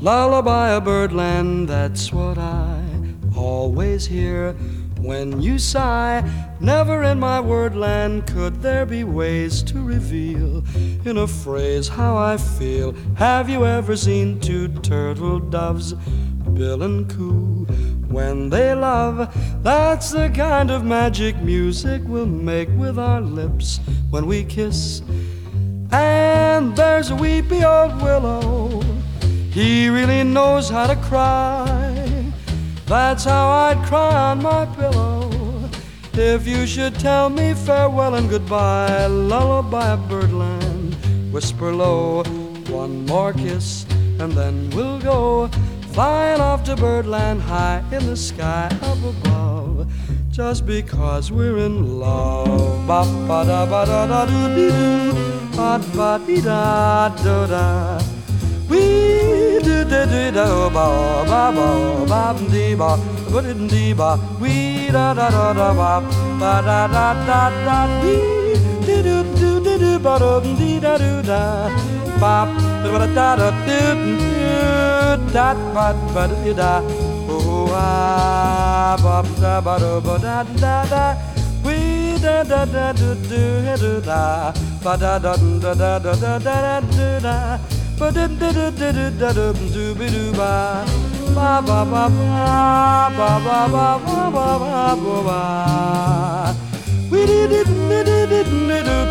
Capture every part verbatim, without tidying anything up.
lullaby of birdland, that's what I always hear when you sigh. Never in my wordland could there be ways to reveal in a phrase how I feel. Have you ever seen two turtle doves bill and coo when they love? That's the kind of magic music we'll make with our lips when we kiss. And there's a weepy old willow, he really knows how to cry. That's how I'd cry on my pillow if you should tell me farewell and goodbye. Lullaby of birdland, whisper low, one more kiss and then we'll go flying off to birdland high in the sky up above, just because we're in love. Ba ba da ba da da doo dee doo, ba ba dee da do da. We do do do do ba ba ba ba dee ba ba dee ba. We da da da da ba ba da da da da. We do do do do do ba da dee da do da. Ba da da da do da ba ba dee da. Oh ah ba da ba da ba da da da. We da da da do do do da ba da da da da da da da do da. Ba da da da da da da da do be do ba ba ba ba ba ba ba ba ba ba ba ba. We did it did it did it did it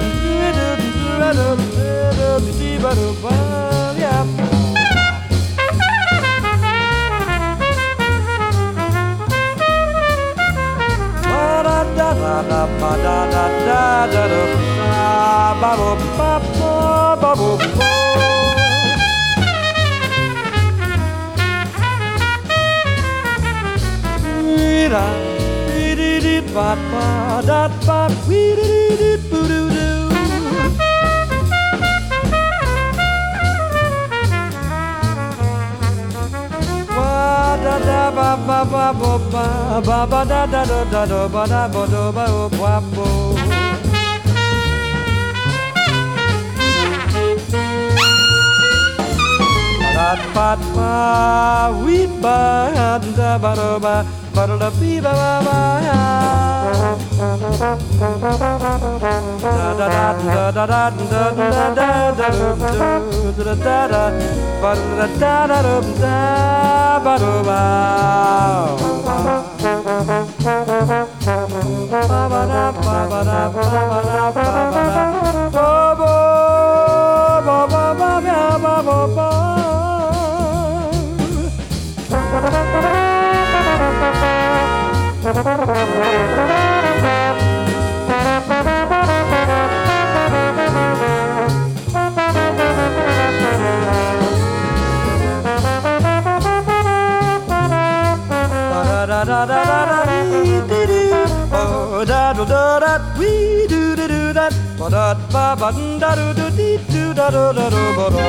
did it yeah. Ba da da da da ba da da da da da ba ba ba ba ba ba. Da dee dee dee ba ba da ba wee dee dee dee boo doo doo. Wa da da ba ba ba ba ba ba ba da da da da da ba da ba do ba o ba bo. Da ba ba wee ba da ba do ba. Ba da da bee ba ba ba da da da da da da da da da da da da da ba da da da da da ba da ba ba ba da ba ba da ba ba da ba ba da ba ba ba ba ba ba ba ba. Da da da da da dee dee dee. Oh da da da da wee do do do that. Ba da ba ba da do do dee do da do da do ba da.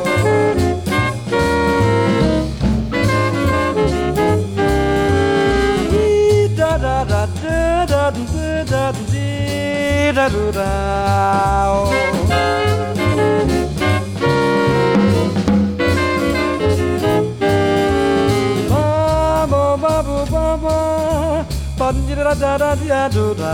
Da da da da da da dee da do da. Da da da da do da.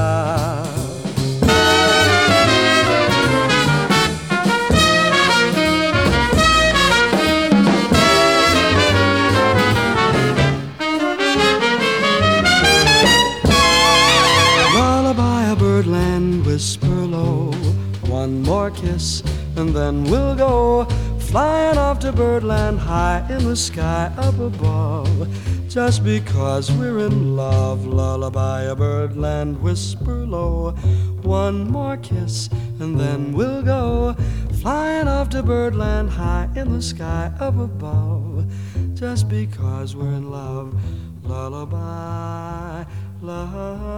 Lullaby of birdland, whisper low, one more kiss and then we'll go flying off to birdland high in the sky up above, just because we're in love. Lullaby of birdland, whisper low, one more kiss and then we'll go flying off to birdland high in the sky up above, just because we're in love. Lullaby, love.